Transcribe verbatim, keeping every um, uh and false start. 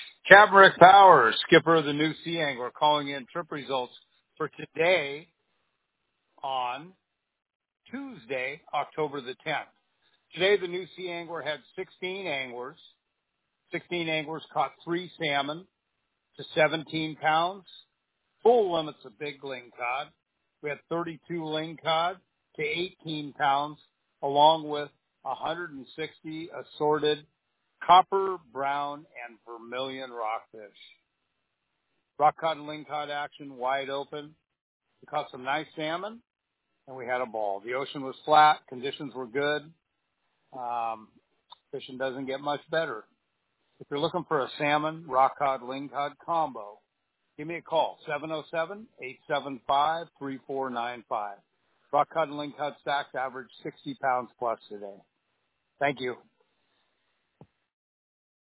Captain Rick Powers, skipper of the New Sea Angler, calling in trip results for today on Tuesday, October the tenth. Today, the New Sea Angler had sixteen anglers. sixteen anglers caught three salmon to seventeen pounds. Full limits of big lingcod. We had thirty-two lingcod to eighteen pounds, along with one hundred sixty assorted copper, brown, and vermilion rockfish. Rock cod and lingcod action wide open. We caught some nice salmon, and we had a ball. The ocean was flat. Conditions were good. Um, fishing doesn't get much better. If you're looking for a salmon, rock cod, lingcod combo, give me a call, seven oh seven, eight seven five, three four nine five. Rock cod and lingcod stacks average sixty pounds plus today. Thank you.